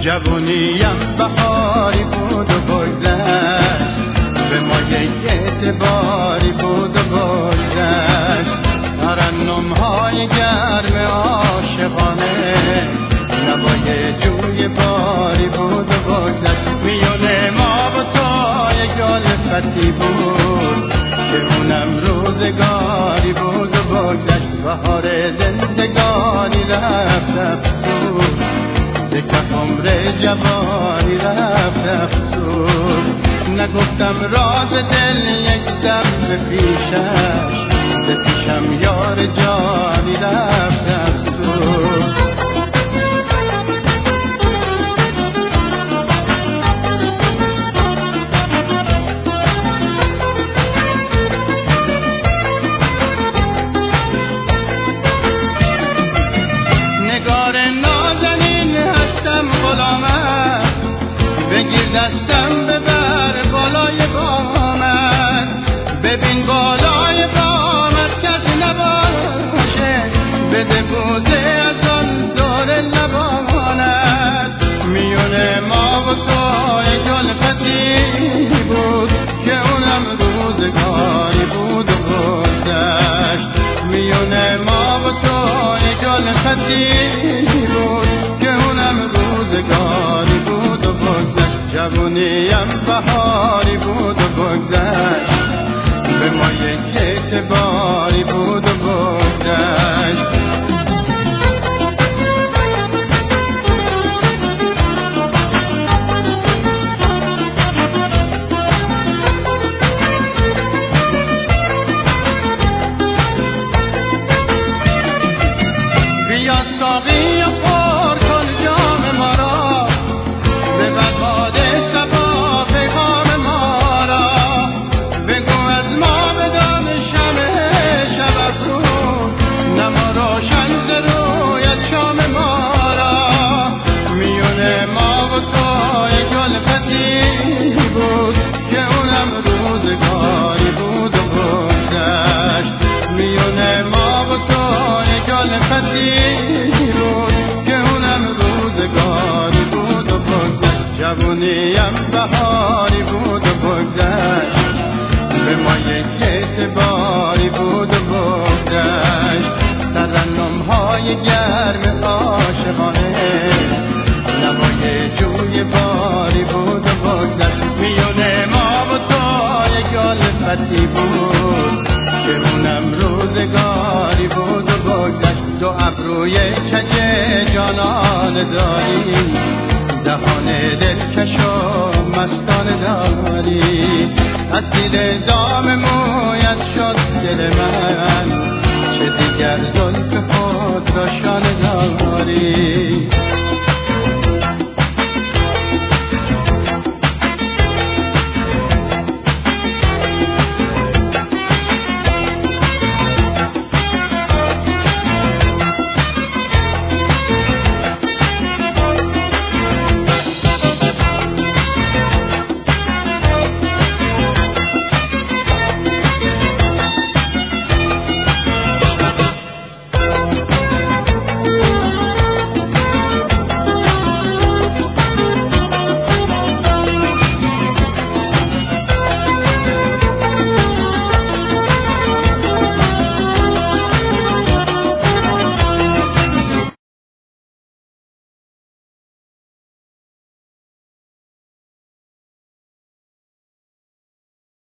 جوونیم بهاری بود و بگذشت، به ما یک اعتباری بود و بگذشت. ترنم‌های گرم عاشقانه، نوای جوی باری بود و بگذشت. میون ما و تو یک الفتی بود که اونم روزگاری بود و بگذشت. بهار زندگانی رفت افسوس، کف عمر جوانی رفت افسوس. نگفتم راز دل یک دم به پیشش، به پیشم یار جانی رفت افسوس. بگیر دستم ببر بالای بامت، ببین بالای بامت کسی نباشه، بده بوزه از آن دور لبانت. میون ما و تو یک الفتی بود که اونم روزگاری بود و گذشت. میون ما و تو یک الفتی بود که اونم روزگاری بود و بگذشت. جوونیم بهاری بود و بگذشت، به ما یک اعتباری بود و بگذشت. بیا ساقی پر کن جام ما را، ببر باده صبا پیغام ما را. بگو از ما بدان شمع شب افروز، نما روشن ز رویت شام ما را. میون ما و تو یک الفتی بود که اونم روزگاری بود و بگذشت. میون ما و تو یک الفتی بود که اونم روزگاری بود و بگذشت. جوونیم بهاری بود و بگذشت، به ما یک اعتباری بود و بگذشت. ترنم‌های گرم عاشقانه، نوای جوی باری بود و بگذشت. میون ما و تو یک الفتی بود که اونم روزگاری بود و بگذشت. تو ابروی کج جانان داری، دهان دلکش و مستانه داری. از زیر دام مویت شد دل من، چه دیگر زلف خود را شانه داری.